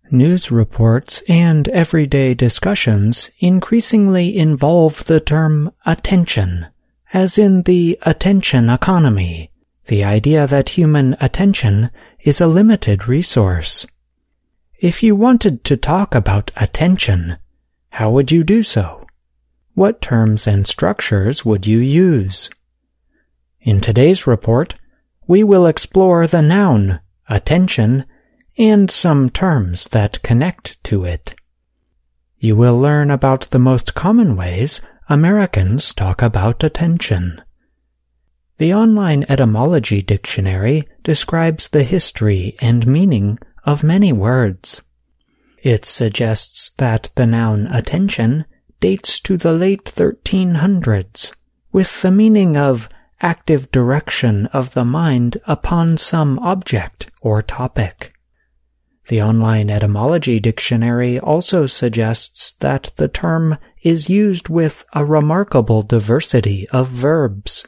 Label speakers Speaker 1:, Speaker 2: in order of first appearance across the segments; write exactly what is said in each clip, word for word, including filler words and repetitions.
Speaker 1: News reports and everyday discussions increasingly involve the term attention, as in the attention economy, the idea that human attention is a limited resource. If you wanted to talk about attention, how would you do so? What terms and structures would you use? In today's report, we will explore the noun attention and some terms that connect to it. You will learn about the most common ways Americans talk about attention. The online etymology dictionary describes the history and meaning of many words. It suggests that the noun attention dates to the late thirteen hundreds, with the meaning of active direction of the mind upon some object or topic. The online etymology dictionary also suggests that the term is used with a remarkable diversity of verbs.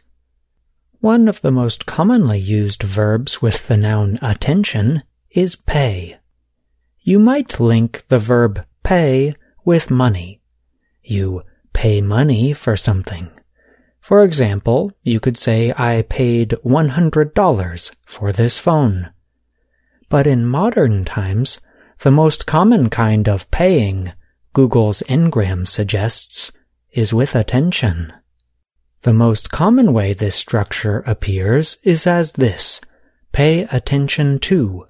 Speaker 1: One of the most commonly used verbs with the noun attention is pay. You might link the verb pay with money. You pay money for something. For example, you could say, I paid one hundred dollars for this phone. But in modern times, the most common kind of paying, Google's Ngram suggests, is with attention. The most common way this structure appears is as this: pay attention to.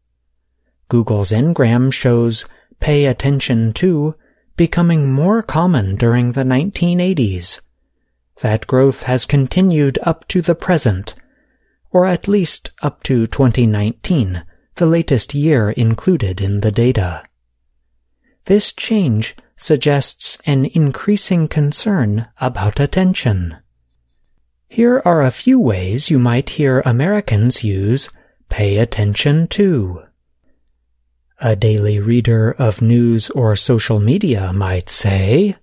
Speaker 1: Google's Ngram shows pay attention to becoming more common during the nineteen eighties. That growth has continued up to the present, or at least up to twenty nineteen, the latest year included in the data. This change suggests an increasing concern about attention. Here are a few ways you might hear Americans use pay attention to. A daily reader of news or social media might say,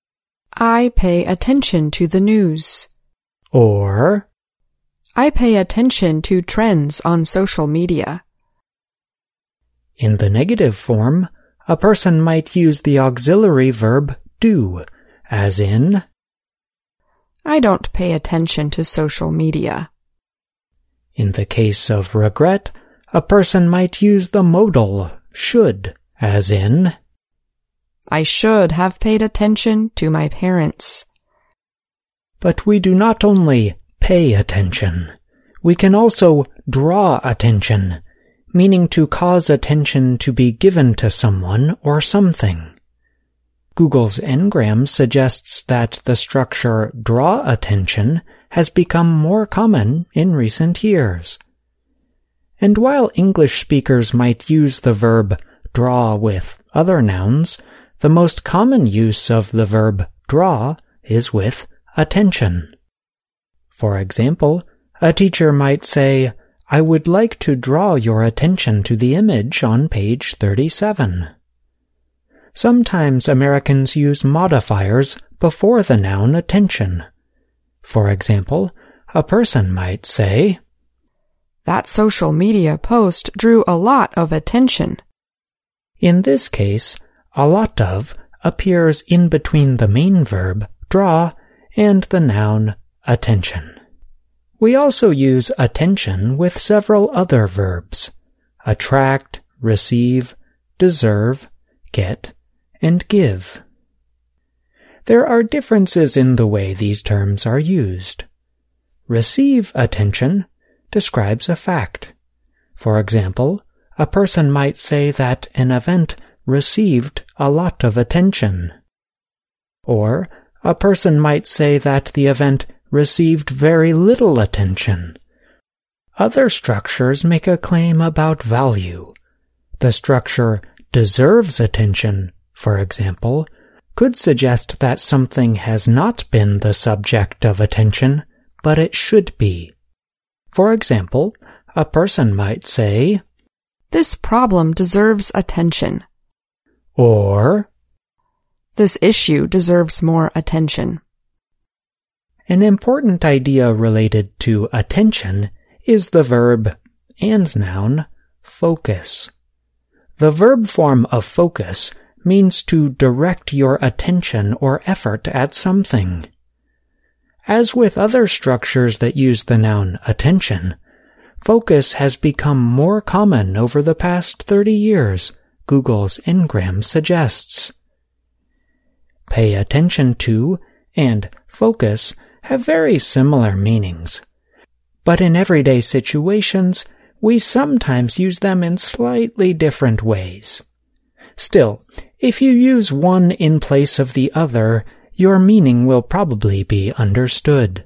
Speaker 2: I pay attention to the news.
Speaker 1: Or,
Speaker 2: I pay attention to trends on social media.
Speaker 1: In the negative form, a person might use the auxiliary verb do, as in,
Speaker 2: I don't pay attention to social media.
Speaker 1: In the case of regret, a person might use the modal should, as in,
Speaker 2: I should have paid attention to my parents.
Speaker 1: But we do not only pay attention, we can also draw attention, meaning to cause attention to be given to someone or something. Google's Ngram suggests that the structure draw attention has become more common in recent years. And while English speakers might use the verb draw with other nouns, the most common use of the verb draw is with attention. For example, a teacher might say, I would like to draw your attention to the image on page thirty-seven. Sometimes Americans use modifiers before the noun attention. For example, a person might say,
Speaker 2: That social media post drew a lot of attention.
Speaker 1: In this case, a lot of appears in between the main verb, draw, and the noun attention. We also use attention with several other verbs: attract, receive, deserve, get, and give. There are differences in the way these terms are used. Receive attention describes a fact. For example, a person might say that an event received a lot of attention. Or, a person might say that the event received very little attention. Other structures make a claim about value. The structure deserves attention, for example, could suggest that something has not been the subject of attention, but it should be. For example, a person might say,
Speaker 2: This problem deserves attention.
Speaker 1: Or,
Speaker 2: This issue deserves more attention.
Speaker 1: An important idea related to attention is the verb and noun focus. The verb form of focus means to direct your attention or effort at something. As with other structures that use the noun attention, focus has become more common over the past thirty years, Google's Ngram suggests. Pay attention to and focus have very similar meanings, but in everyday situations, we sometimes use them in slightly different ways. Still, if you use one in place of the other, your meaning will probably be understood.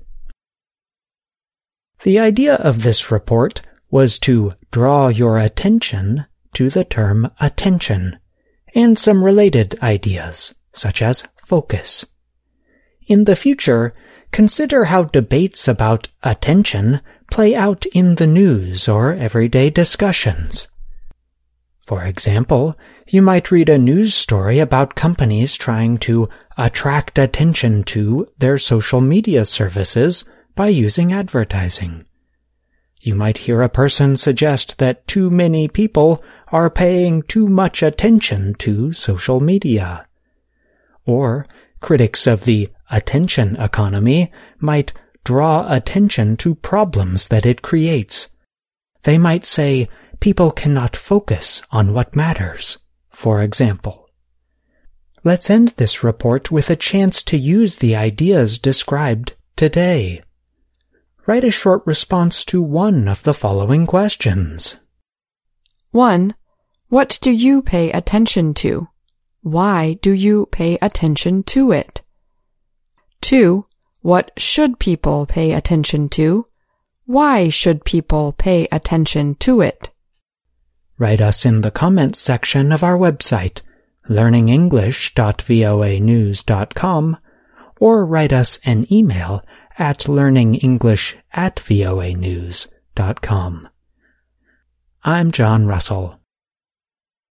Speaker 1: The idea of this report was to draw your attention to the term attention, and some related ideas, such as focus. In the future, consider how debates about attention play out in the news or everyday discussions. For example, you might read a news story about companies trying to attract attention to their social media services by using advertising. You might hear a person suggest that too many people are paying too much attention to social media. Or critics of the attention economy might draw attention to problems that it creates. They might say people cannot focus on what matters, for example. Let's end this report with a chance to use the ideas described today. Write a short response to one of the following questions.
Speaker 2: one. What do you pay attention to? Why do you pay attention to it? two. What should people pay attention to? Why should people pay attention to it?
Speaker 1: Write us in the comments section of our website, learning english dot voa news dot com, or write us an email at learningenglish at voa news dot com. I'm John Russell.